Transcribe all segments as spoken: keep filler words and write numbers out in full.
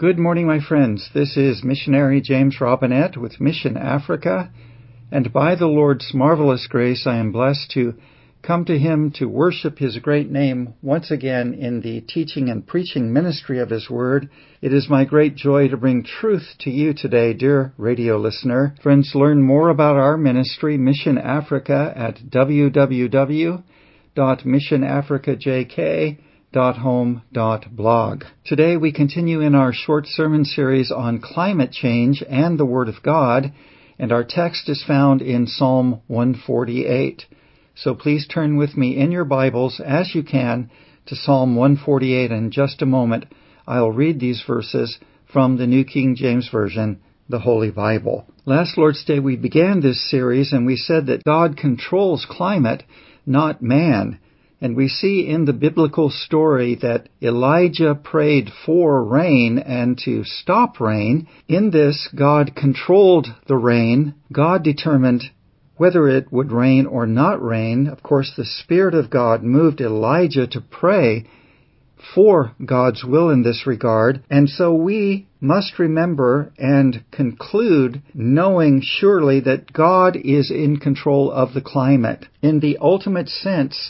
Good morning, my friends. This is missionary James Robinette with Mission Africa, and by the Lord's marvelous grace, I am blessed to come to Him to worship His great name once again in the teaching and preaching ministry of His Word. It is my great joy to bring truth to you today, dear radio listener. Friends, learn more about our ministry, Mission Africa, at w w w dot mission africa j k dot home dot blog. Today we continue in our short sermon series on climate change and the Word of God, and our text is found in Psalm one forty-eight. So please turn with me in your Bibles, as you can, to Psalm one forty-eight. In just a moment, I'll read these verses from the New King James Version, the Holy Bible. Last Lord's Day we began this series, and we said that God controls climate, not man. And we see in the biblical story that Elijah prayed for rain and to stop rain. In this, God controlled the rain. God determined whether it would rain or not rain. Of course, the Spirit of God moved Elijah to pray for God's will in this regard. And so we must remember and conclude knowing surely that God is in control of the climate. In the ultimate sense,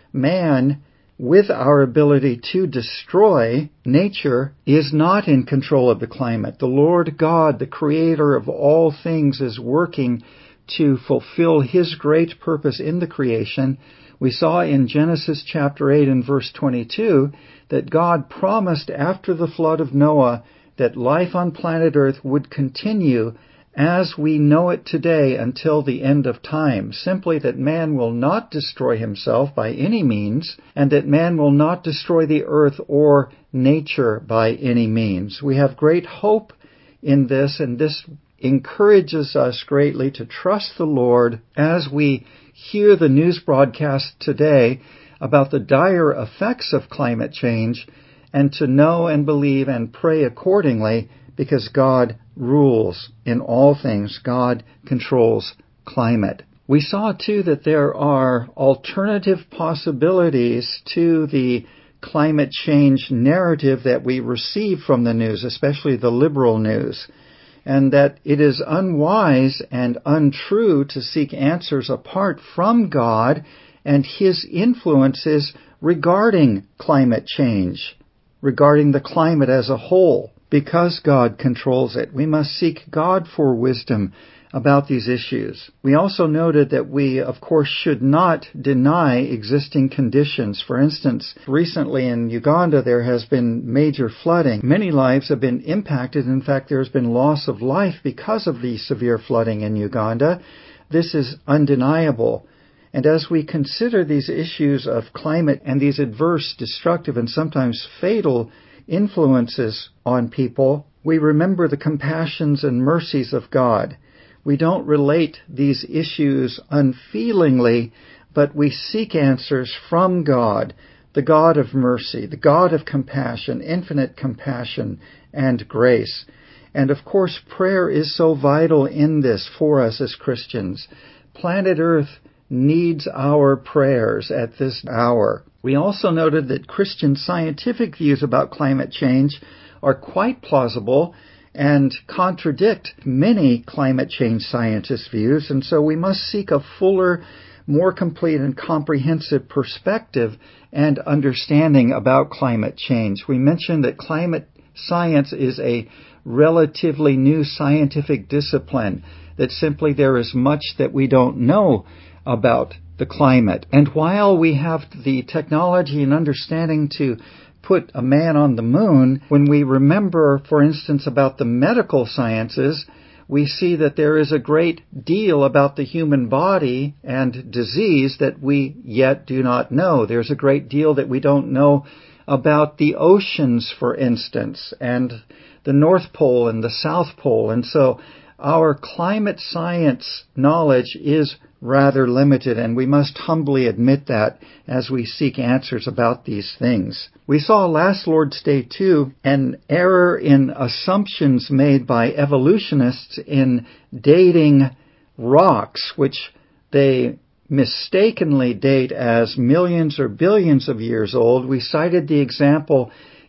man, with our ability to destroy nature, is not in control of the climate. The Lord God, the Creator of all things, is working to fulfill His great purpose in the creation. We saw in Genesis chapter eight and verse twenty-two that God promised after the flood of Noah that life on planet Earth would continue as we know it today until the end of time, simply that man will not destroy himself by any means, and that man will not destroy the earth or nature by any means. We have great hope in this, and this encourages us greatly to trust the Lord as we hear the news broadcast today about the dire effects of climate change, and to know and believe and pray accordingly, because God rules in all things. God controls climate. We saw, too, that there are alternative possibilities to the climate change narrative that we receive from the news, especially the liberal news, and that it is unwise and untrue to seek answers apart from God and His influences regarding climate change, regarding the climate as a whole. Because God controls it, we must seek God for wisdom about these issues. We also noted that we, of course, should not deny existing conditions. For instance, recently in Uganda there has been major flooding. Many lives have been impacted. In fact, there has been loss of life because of the severe flooding in Uganda. This is undeniable. And as we consider these issues of climate and these adverse, destructive, and sometimes fatal influences on people, we remember the compassions and mercies of God. We don't relate these issues unfeelingly, but we seek answers from God, the God of mercy, the God of compassion, infinite compassion and grace. And of course, prayer is so vital in this for us as Christians. Planet Earth needs our prayers at this hour. We also noted that Christian scientific views about climate change are quite plausible and contradict many climate change scientists' views, and so we must seek a fuller, more complete and comprehensive perspective and understanding about climate change. We mentioned that climate science is a relatively new scientific discipline, that simply there is much that we don't know about the climate. And while we have the technology and understanding to put a man on the moon, when we remember, for instance, about the medical sciences, we see that there is a great deal about the human body and disease that we yet do not know. There's a great deal that we don't know about the oceans, for instance, and the North Pole and the South Pole. And so our climate science knowledge is rather limited, and we must humbly admit that as we seek answers about these things. We saw last Lord's Day, too, an error in assumptions made by evolutionists in dating rocks, which they mistakenly date as millions or billions of years old. We cited the example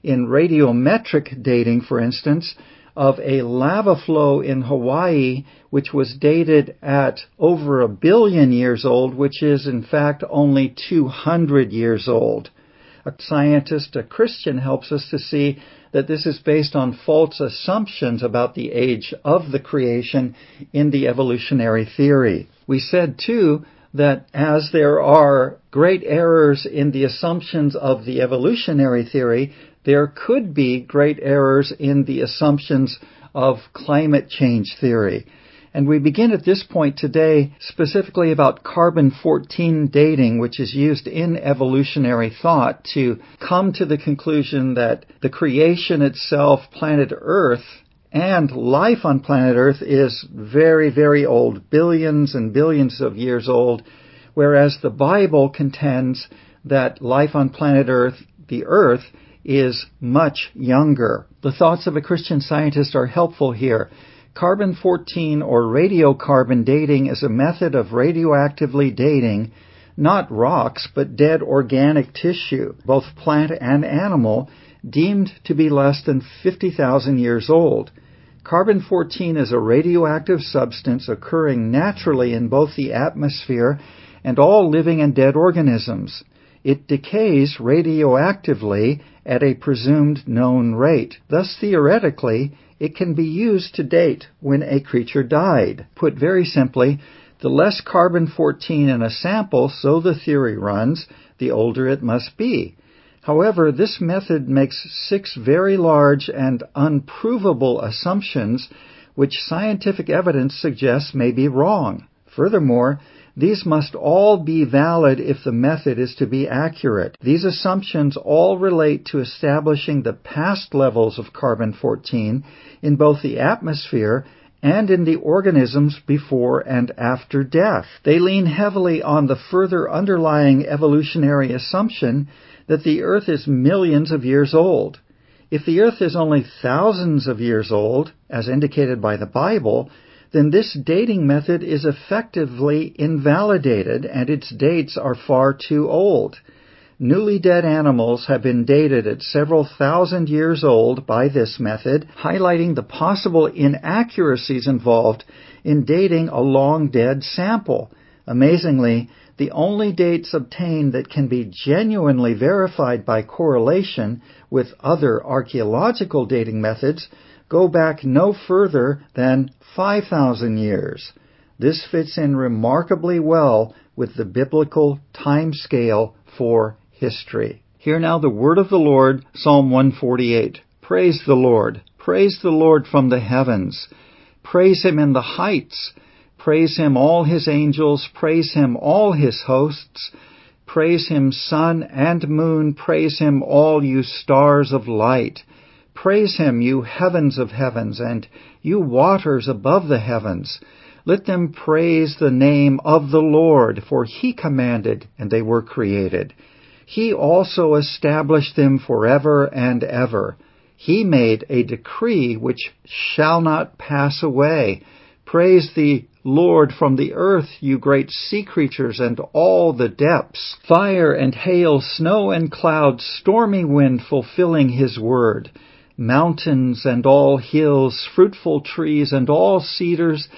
in radiometric dating, for instance, of a lava flow in Hawaii, which was dated at over a billion years old, which is in fact only two hundred years old. A scientist, a Christian, helps us to see that this is based on false assumptions about the age of the creation in the evolutionary theory. We said, too, that as there are great errors in the assumptions of the evolutionary theory, there could be great errors in the assumptions of climate change theory. And we begin at this point today specifically about carbon fourteen dating, which is used in evolutionary thought to come to the conclusion that the creation itself, planet Earth, and life on planet Earth is very, very old, billions and billions of years old, whereas the Bible contends that life on planet Earth, the Earth, is much younger. The thoughts of a Christian scientist are helpful here. Carbon fourteen, or radiocarbon dating, is a method of radioactively dating not rocks, but dead organic tissue, both plant and animal, deemed to be less than fifty thousand years old. Carbon fourteen is a radioactive substance occurring naturally in both the atmosphere and all living and dead organisms. It decays radioactively at a presumed known rate. Thus, theoretically, it can be used to date when a creature died. Put very simply, the less carbon fourteen in a sample, so the theory runs, the older it must be. However, this method makes six very large and unprovable assumptions which scientific evidence suggests may be wrong. Furthermore, these must all be valid if the method is to be accurate. These assumptions all relate to establishing the past levels of carbon fourteen in both the atmosphere and in the organisms before and after death. They lean heavily on the further underlying evolutionary assumption that the Earth is millions of years old. If the Earth is only thousands of years old, as indicated by the Bible, then this dating method is effectively invalidated and its dates are far too old. Newly dead animals have been dated at several thousand years old by this method, highlighting the possible inaccuracies involved in dating a long-dead sample. Amazingly, the only dates obtained that can be genuinely verified by correlation with other archaeological dating methods go back no further than five thousand years. This fits in remarkably well with the biblical time scale for history. Hear now the word of the Lord, Psalm one forty-eight. Praise the Lord. Praise the Lord from the heavens. Praise Him in the heights. Praise Him, all His angels. Praise Him, all His hosts. Praise Him, sun and moon. Praise Him, all you stars of light. Praise Him, you heavens of heavens, and you waters above the heavens. Let them praise the name of the Lord, for He commanded, and they were created. He also established them forever and ever. He made a decree which shall not pass away. Praise the Lord from the earth, you great sea creatures and all the depths. Fire and hail, snow and clouds, stormy wind fulfilling His word. Mountains and all hills, fruitful trees and all cedars,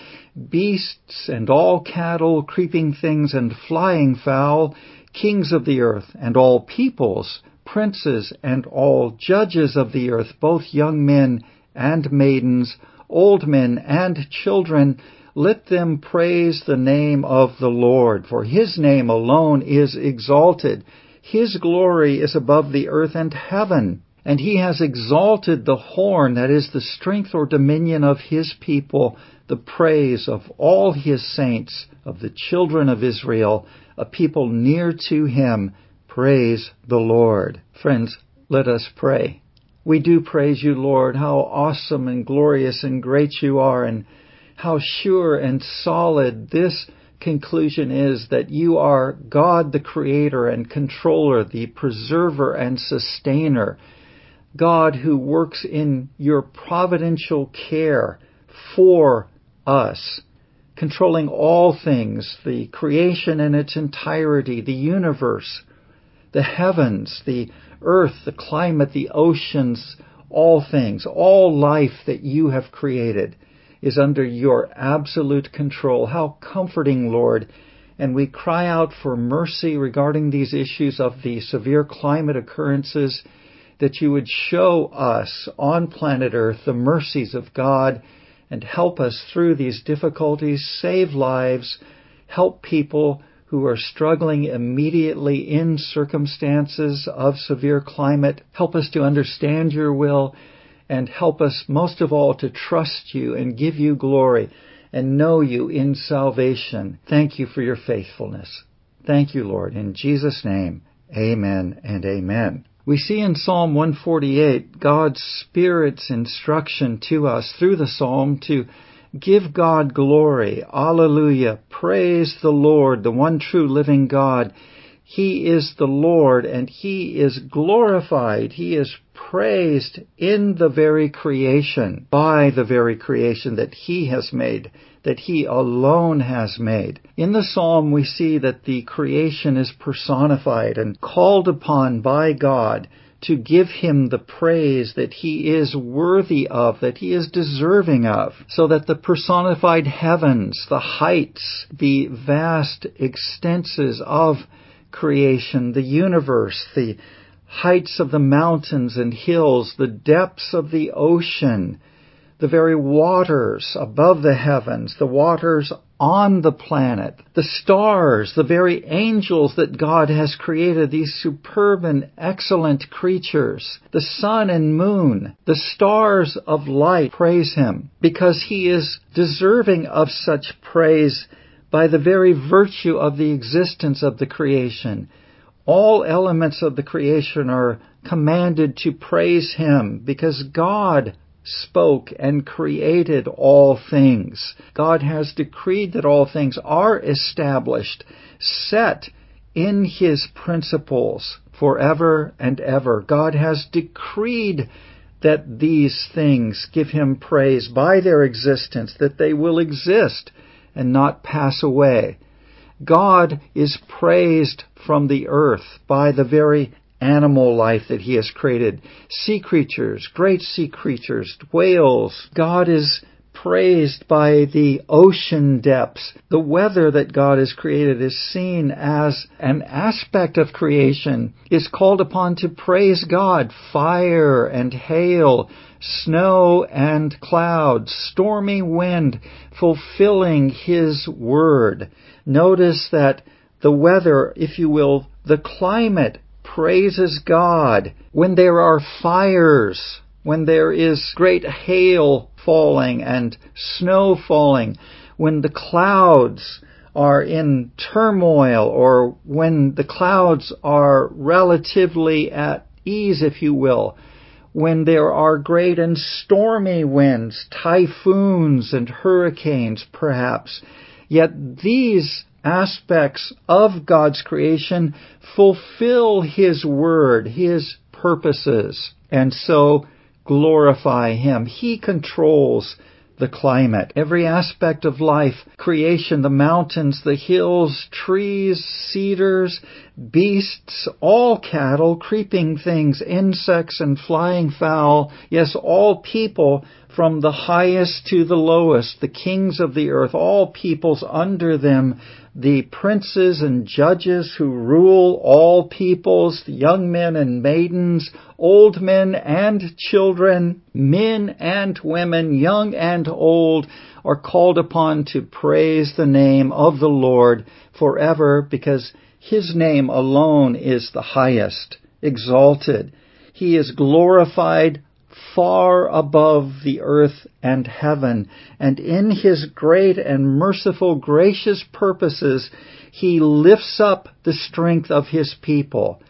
beasts and all cattle, creeping things and flying fowl, kings of the earth and all peoples, princes and all judges of the earth, both young men and maidens, old men and children, let them praise the name of the Lord, for His name alone is exalted. His glory is above the earth and heaven. And He has exalted the horn, that is the strength or dominion of His people, the praise of all His saints, of the children of Israel, a people near to Him. Praise the Lord. Friends, let us pray. We do praise You, Lord, how awesome and glorious and great You are, and how sure and solid this conclusion is that You are God the Creator and Controller, the Preserver and Sustainer. God who works in Your providential care for us, controlling all things, the creation in its entirety, the universe, the heavens, the earth, the climate, the oceans, all things, all life that you have created is under your absolute control. How comforting, Lord. And we cry out for mercy regarding these issues of the severe climate occurrences, that you would show us on planet Earth the mercies of God and help us through these difficulties, save lives, help people who are struggling immediately in circumstances of severe climate. Help us to understand your will, and help us most of all to trust you and give you glory and know you in salvation. Thank you for your faithfulness. Thank you, Lord. In Jesus' name, amen and amen. We see in Psalm one forty-eight God's Spirit's instruction to us through the psalm to give God glory. Alleluia. Praise the Lord, the one true living God. He is the Lord, and He is glorified. He is praised in the very creation, by the very creation that He has made, that He alone has made. In the psalm, we see that the creation is personified and called upon by God to give Him the praise that He is worthy of, that He is deserving of, so that the personified heavens, the heights, the vast extenses of creation, the universe, the heights of the mountains and hills, the depths of the ocean, the very waters above the heavens, the waters on the planet, the stars, the very angels that God has created, these superb and excellent creatures, the sun and moon, the stars of light, praise Him, because He is deserving of such praise by the very virtue of the existence of the creation. All elements of the creation are commanded to praise Him because God spoke and created all things. God has decreed that all things are established, set in His principles forever and ever. God has decreed that these things give Him praise by their existence, that they will exist and not pass away. God is praised from the earth by the very animal life that He has created. Sea creatures, great sea creatures, whales. God is praised by the ocean depths. The weather that God has created is seen as an aspect of creation, is called upon to praise God. Fire and hail, snow and clouds, stormy wind, fulfilling His word. Notice that the weather, if you will, the climate, praises God. When there are fires, when there is great hail falling and snow falling, when the clouds are in turmoil, or when the clouds are relatively at ease, if you will, when there are great and stormy winds, typhoons and hurricanes perhaps, yet these aspects of God's creation fulfill His word, His purposes, and so glorify Him. He controls the climate, every aspect of life, creation, the mountains, the hills, trees, cedars, beasts, all cattle, creeping things, insects and flying fowl, yes, all people from the highest to the lowest, the kings of the earth, all peoples under them, the princes and judges who rule all peoples, young men and maidens, old men and children, men and women, young and old, are called upon to praise the name of the Lord forever, because His name alone is the highest, exalted. He is glorified far above the earth and heaven, and in His great and merciful, gracious purposes, He lifts up the strength of His people.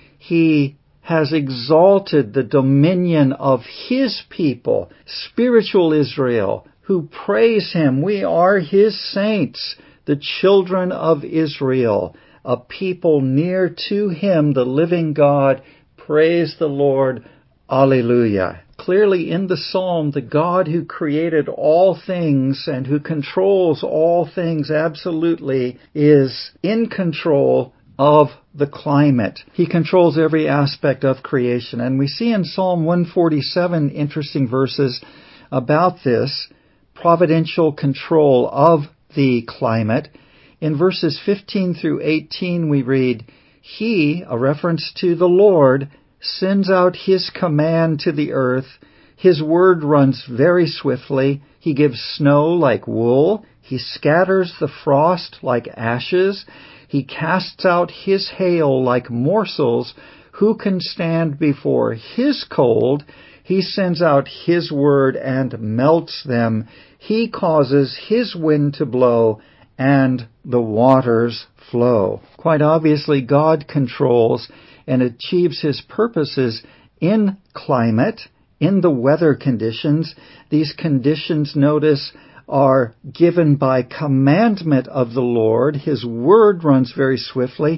He has exalted the dominion of His people, spiritual Israel, who praise Him. We are His saints, the children of Israel, a people near to Him, the living God. Praise the Lord. Alleluia. Clearly in the psalm, the God who created all things and who controls all things absolutely is in control of the climate. He controls every aspect of creation. And we see in Psalm one forty-seven interesting verses about this providential control of the climate. In verses fifteen through eighteen we read, He, a reference to the Lord, sends out His command to the earth. His word runs very swiftly. He gives snow like wool. He scatters the frost like ashes. He casts out His hail like morsels. Who can stand before His cold? He sends out His word and melts them. He causes His wind to blow, and the waters flow. Quite obviously, God controls and achieves His purposes in climate, in the weather conditions. These conditions, notice, are given by commandment of the Lord. His word runs very swiftly.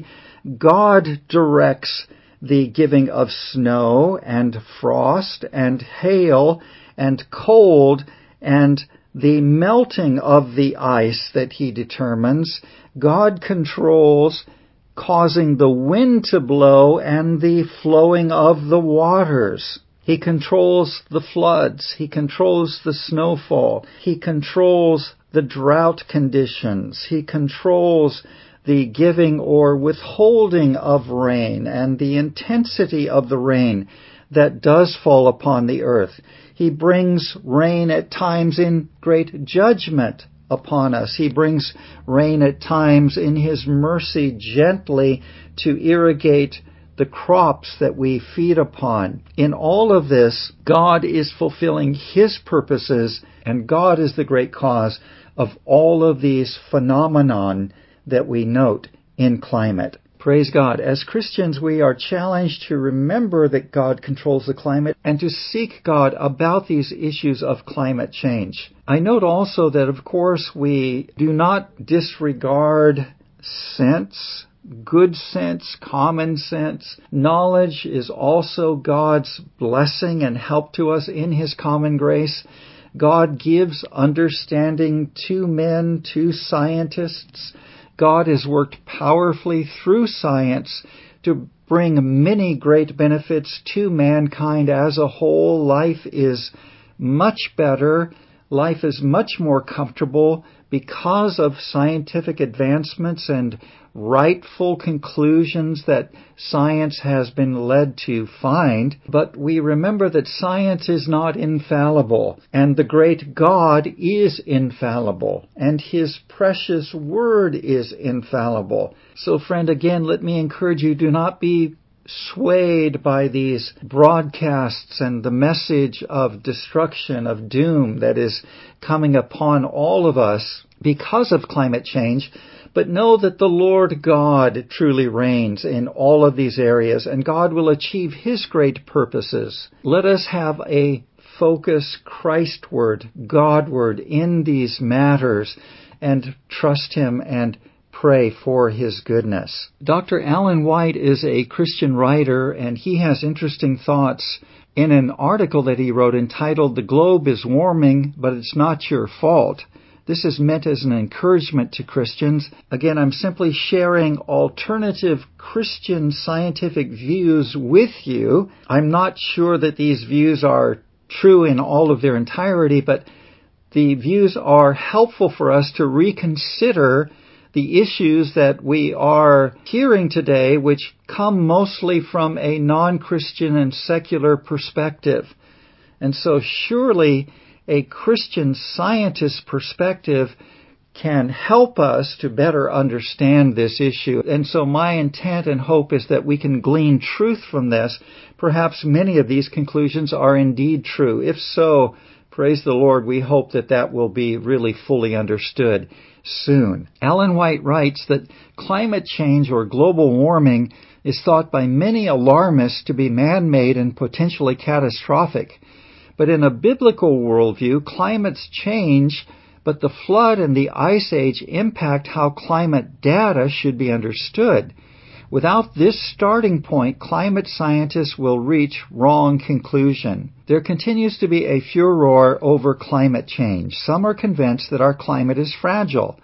God directs the giving of snow and frost and hail and cold and the melting of the ice that He determines. God controls causing the wind to blow and the flowing of the waters. He controls the floods. He controls the snowfall. He controls the drought conditions. He controls the giving or withholding of rain and the intensity of the rain that does fall upon the earth. He brings rain at times in great judgment upon us. He brings rain at times in His mercy gently to irrigate the crops that we feed upon. In all of this, God is fulfilling His purposes, and God is the great cause of all of these phenomenon that we note in climate. Praise God. As Christians, we are challenged to remember that God controls the climate and to seek God about these issues of climate change. I note also that, of course, we do not disregard sense, good sense, common sense. Knowledge is also God's blessing and help to us in His common grace. God gives understanding to men, to scientists. God has worked powerfully through science to bring many great benefits to mankind as a whole. Life is much better. Life is much more comfortable because of scientific advancements and rightful conclusions that science has been led to find. But we remember that science is not infallible, and the great God is infallible, and His precious word is infallible. So, friend, again, let me encourage you, do not be swayed by these broadcasts and the message of destruction, of doom that is coming upon all of us because of climate change, but know that the Lord God truly reigns in all of these areas, and God will achieve His great purposes. Let us have a focus Christward, Godward in these matters, and trust Him and pray for His goodness. Doctor Alan White is a Christian writer, and he has interesting thoughts in an article that he wrote entitled "The Globe is Warming, but It's Not Your Fault." This is meant as an encouragement to Christians. Again, I'm simply sharing alternative Christian scientific views with you. I'm not sure that these views are true in all of their entirety, but the views are helpful for us to reconsider the issues that we are hearing today, which come mostly from a non-Christian and secular perspective. And so surely a Christian scientist perspective can help us to better understand this issue. And so my intent and hope is that we can glean truth from this. Perhaps many of these conclusions are indeed true. If so, praise the Lord, we hope that that will be really fully understood soon. Alan White writes that climate change or global warming is thought by many alarmists to be man-made and potentially catastrophic. But in a biblical worldview, climates change, but the flood and the ice age impact how climate data should be understood. Without this starting point, climate scientists will reach wrong conclusion. There continues to be a furor over climate change. Some are convinced that our climate is fragile.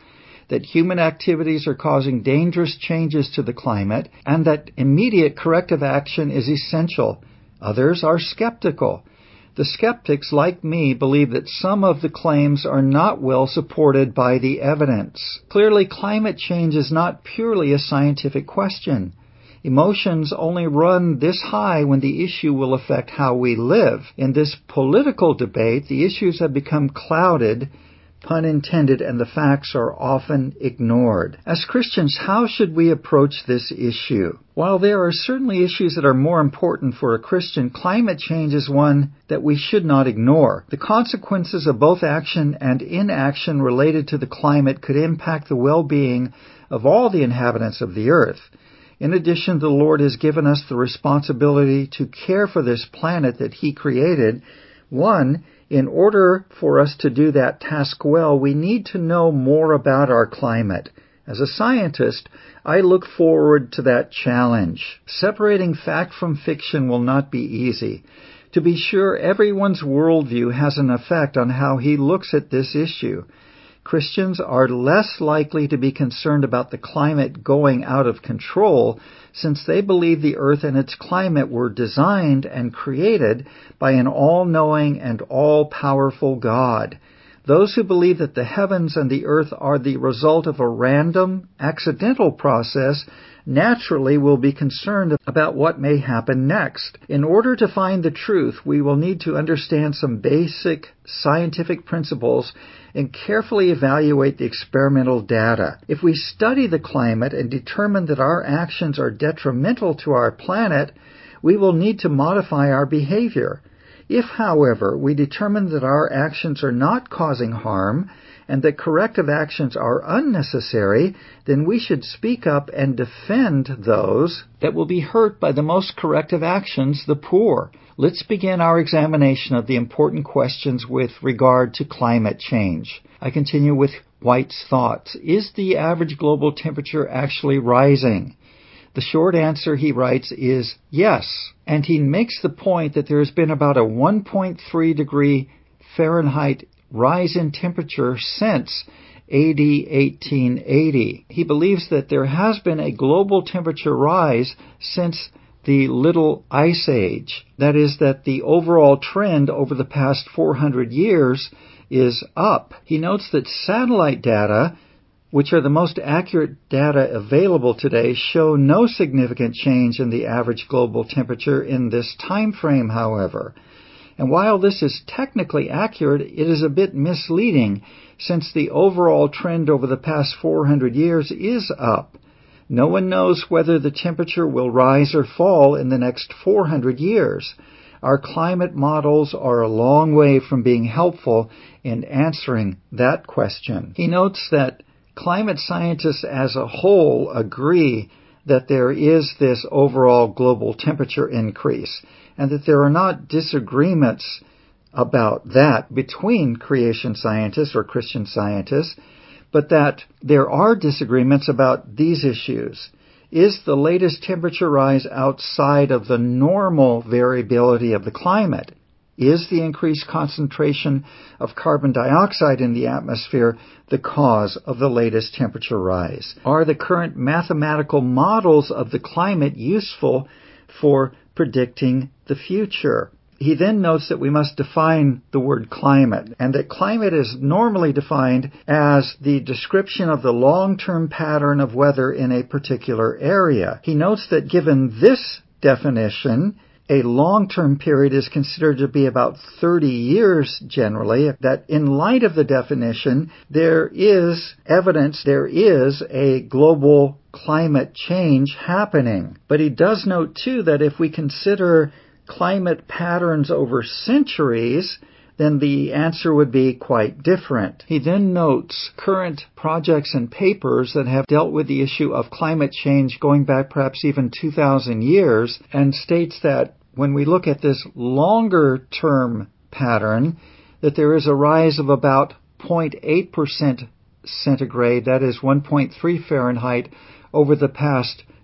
that human activities are causing dangerous changes to the climate and that immediate corrective action is essential. Others are skeptical. The skeptics, like me, believe that some of the claims are not well supported by the evidence. Clearly, climate change is not purely a scientific question. Emotions only run this high when the issue will affect how we live. In this political debate, the issues have become clouded, pun intended, and the facts are often ignored. As Christians, how should we approach this issue? While there are certainly issues that are more important for a Christian, climate change is one that we should not ignore. The consequences of both action and inaction related to the climate could impact the well-being of all the inhabitants of the earth. In addition, the Lord has given us the responsibility to care for this planet that He created. One, in order for us to do that task well, we need to know more about our climate. As a scientist, I look forward to that challenge. Separating fact from fiction will not be easy. To be sure, everyone's worldview has an effect on how he looks at this issue. Christians are less likely to be concerned about the climate going out of control since they believe the earth and its climate were designed and created by an all-knowing and all-powerful God. Those who believe that the heavens and the earth are the result of a random, accidental process naturally will be concerned about what may happen next. In order to find the truth, we will need to understand some basic scientific principles and carefully evaluate the experimental data. If we study the climate and determine that our actions are detrimental to our planet, we will need to modify our behavior. If, however, we determine that our actions are not causing harm and that corrective actions are unnecessary, then we should speak up and defend those that will be hurt by the most corrective actions, the poor. Let's begin our examination of the important questions with regard to climate change. I continue with White's thoughts. Is the average global temperature actually rising? The short answer, he writes, is yes. And he makes the point that there has been about a one point three degree Fahrenheit rise in temperature since A D eighteen eighty. He believes that there has been a global temperature rise since the Little Ice Age. That is, that the overall trend over the past four hundred years is up. He notes that satellite data, which are the most accurate data available today, show no significant change in the average global temperature in this time frame, however. And while this is technically accurate, it is a bit misleading since the overall trend over the past four hundred years is up. No one knows whether the temperature will rise or fall in the next four hundred years. Our climate models are a long way from being helpful in answering that question. He notes that climate scientists as a whole agree that there is this overall global temperature increase, and that there are not disagreements about that between creation scientists or Christian scientists, but that there are disagreements about these issues. Is the latest temperature rise outside of the normal variability of the climate? Is the increased concentration of carbon dioxide in the atmosphere the cause of the latest temperature rise? Are the current mathematical models of the climate useful for predicting the future? He then notes that we must define the word climate, and that climate is normally defined as the description of the long-term pattern of weather in a particular area. He notes that given this definition, a long-term period is considered to be about thirty years generally, that in light of the definition, there is evidence there is a global climate change happening. But he does note, too, that if we consider climate patterns over centuries, then the answer would be quite different. He then notes current projects and papers that have dealt with the issue of climate change going back perhaps even two thousand years, and states that when we look at this longer-term pattern, that there is a rise of about zero point eight percent centigrade, that is one point three Fahrenheit, over the past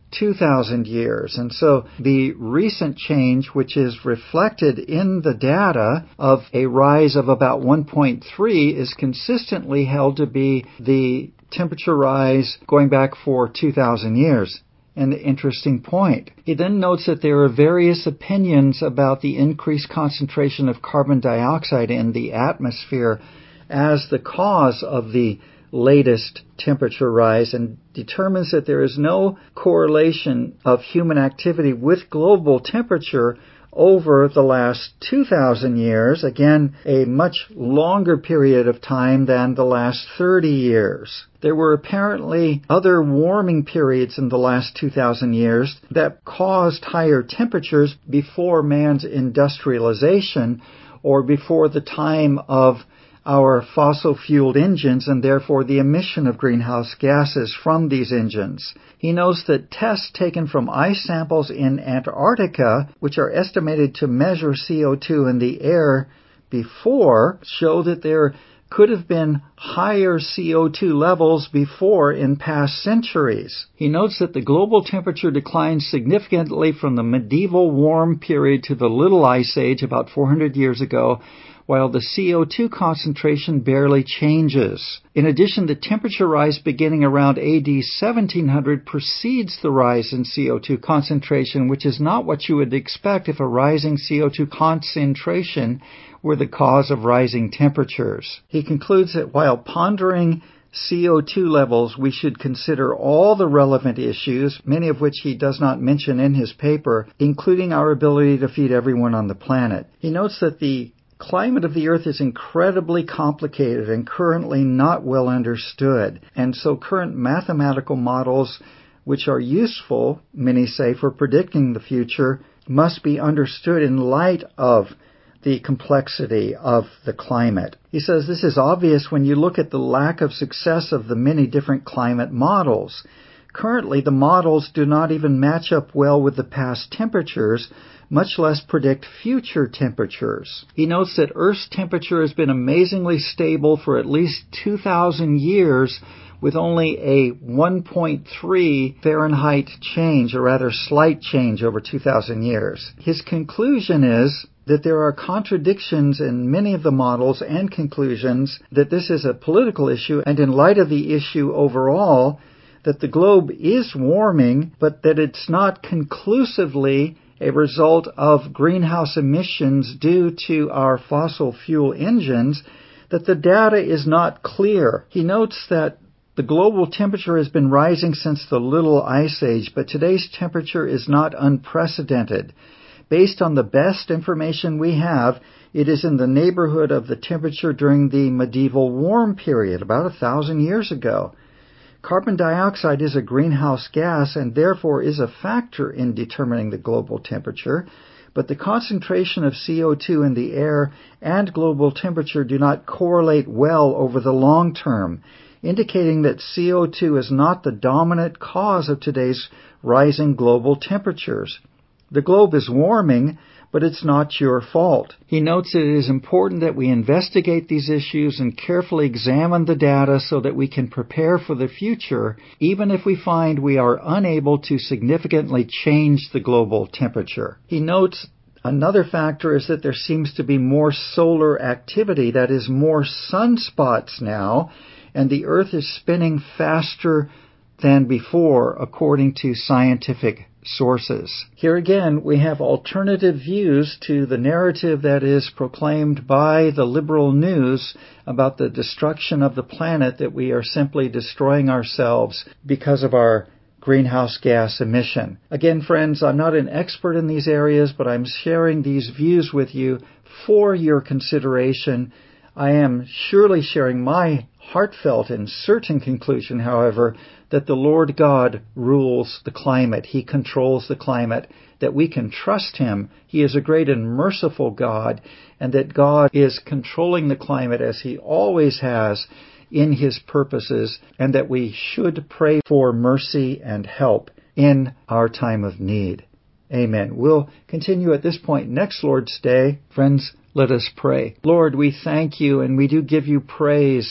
two thousand years. And so the recent change, which is reflected in the data of a rise of about one point three, is consistently held to be the temperature rise going back for two thousand years. An interesting point. He then notes that there are various opinions about the increased concentration of carbon dioxide in the atmosphere as the cause of the latest temperature rise, and determines that there is no correlation of human activity with global temperature over the last two thousand years, again, a much longer period of time than the last thirty years. There were apparently other warming periods in the last two thousand years that caused higher temperatures before man's industrialization or before the time of our fossil-fueled engines and therefore the emission of greenhouse gases from these engines. He notes that tests taken from ice samples in Antarctica, which are estimated to measure C O two in the air before, show that there could have been higher C O two levels before in past centuries. He notes that the global temperature declined significantly from the medieval warm period to the Little Ice Age about four hundred years ago, while the C O two concentration barely changes. In addition, the temperature rise beginning around A D seventeen hundred precedes the rise in C O two concentration, which is not what you would expect if a rising C O two concentration were the cause of rising temperatures. He concludes that while pondering C O two levels, we should consider all the relevant issues, many of which he does not mention in his paper, including our ability to feed everyone on the planet. He notes that the climate of the Earth is incredibly complicated and currently not well understood, and so current mathematical models, which are useful, many say, for predicting the future, must be understood in light of the complexity of the climate. He says this is obvious when you look at the lack of success of the many different climate models. Currently, the models do not even match up well with the past temperatures, much less predict future temperatures. He notes that Earth's temperature has been amazingly stable for at least two thousand years, with only a one point three Fahrenheit change, or rather slight change over two thousand years. His conclusion is that there are contradictions in many of the models and conclusions that this is a political issue, and in light of the issue overall, that the globe is warming, but that it's not conclusively a result of greenhouse emissions due to our fossil fuel engines, that the data is not clear. He notes that the global temperature has been rising since the Little Ice Age, but today's temperature is not unprecedented. Based on the best information we have, it is in the neighborhood of the temperature during the medieval warm period, about a thousand years ago. Carbon dioxide is a greenhouse gas and therefore is a factor in determining the global temperature, but the concentration of C O two in the air and global temperature do not correlate well over the long term, indicating that C O two is not the dominant cause of today's rising global temperatures. The globe is warming, but it's not your fault. He notes that it is important that we investigate these issues and carefully examine the data so that we can prepare for the future, even if we find we are unable to significantly change the global temperature. He notes another factor is that there seems to be more solar activity, that is, more sunspots now, and the Earth is spinning faster than before, according to scientific sources. Here again, we have alternative views to the narrative that is proclaimed by the liberal news about the destruction of the planet, that we are simply destroying ourselves because of our greenhouse gas emission. Again, friends, I'm not an expert in these areas, but I'm sharing these views with you for your consideration. I am surely sharing my heartfelt and certain conclusion, however, that the Lord God rules the climate. He controls the climate, that we can trust Him. He is a great and merciful God, and that God is controlling the climate as He always has in His purposes, and that we should pray for mercy and help in our time of need. Amen. We'll continue at this point next Lord's Day. Friends, let us pray. Lord, we thank You and we do give You praise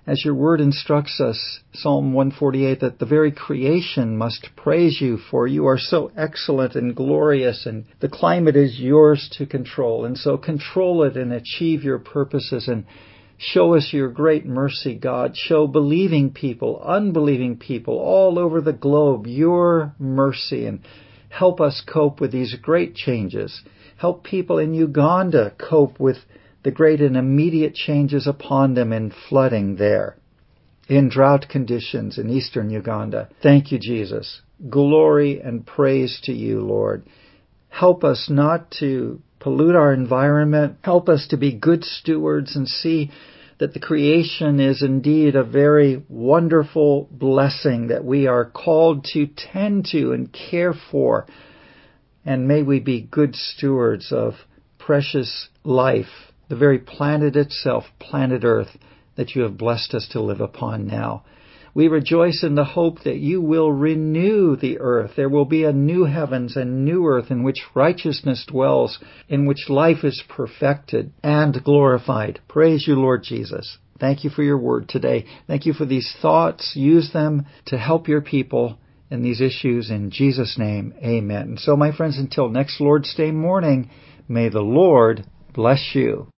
as your word instructs us, Psalm one forty-eight, that the very creation must praise you, for you are so excellent and glorious, and the climate is yours to control. And so control it and achieve your purposes, and show us your great mercy, God. Show believing people, unbelieving people all over the globe your mercy, and help us cope with these great changes. Help people in Uganda cope with the great and immediate changes upon them in flooding there, in drought conditions in eastern Uganda. Thank you, Jesus. Glory and praise to you, Lord. Help us not to pollute our environment. Help us to be good stewards and see that the creation is indeed a very wonderful blessing that we are called to tend to and care for. And may we be good stewards of precious life, the very planet itself, planet Earth, that you have blessed us to live upon now. We rejoice in the hope that you will renew the earth. There will be a new heavens and new earth in which righteousness dwells, in which life is perfected and glorified. Praise you, Lord Jesus. Thank you for your word today. Thank you for these thoughts. Use them to help your people in these issues. In Jesus' name, amen. And so, my friends, until next Lord's Day morning, may the Lord bless you.